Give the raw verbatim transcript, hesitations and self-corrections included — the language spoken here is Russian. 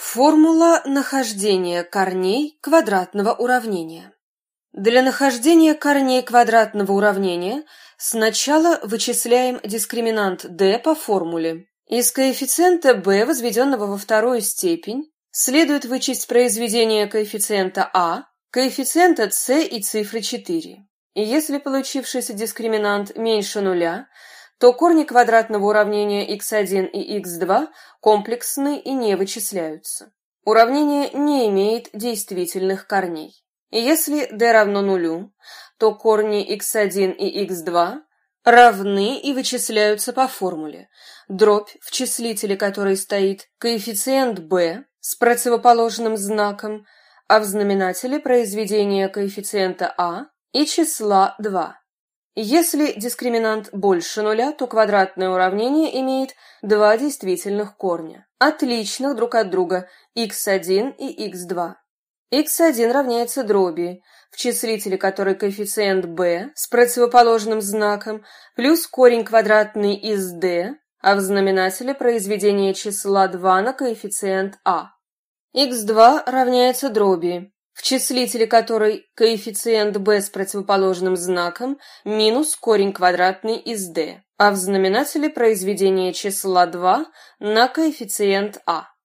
Формула нахождения корней квадратного уравнения. Для нахождения корней квадратного уравнения сначала вычисляем дискриминант d по формуле. Из коэффициента b, возведенного во вторую степень, следует вычесть произведение коэффициента a, коэффициента c и цифры четыре. И если получившийся дискриминант меньше нуля, то корни квадратного уравнения икс один и икс два комплексны и не вычисляются. Уравнение не имеет действительных корней. И если d равно нулю, то корни икс один и икс два равны и вычисляются по формуле. Дробь, в числителе которой стоит коэффициент b с противоположным знаком, а в знаменателе произведение коэффициента a и числа два. Если дискриминант больше нуля, то квадратное уравнение имеет два действительных корня, отличных друг от друга, икс один и икс два. икс один равняется дроби, в числителе которой коэффициент b с противоположным знаком, плюс корень квадратный из d, а в знаменателе произведение числа два на коэффициент a. икс два равняется дроби, в числителе которой коэффициент b с противоположным знаком минус корень квадратный из d, а в знаменателе произведение числа два на коэффициент a.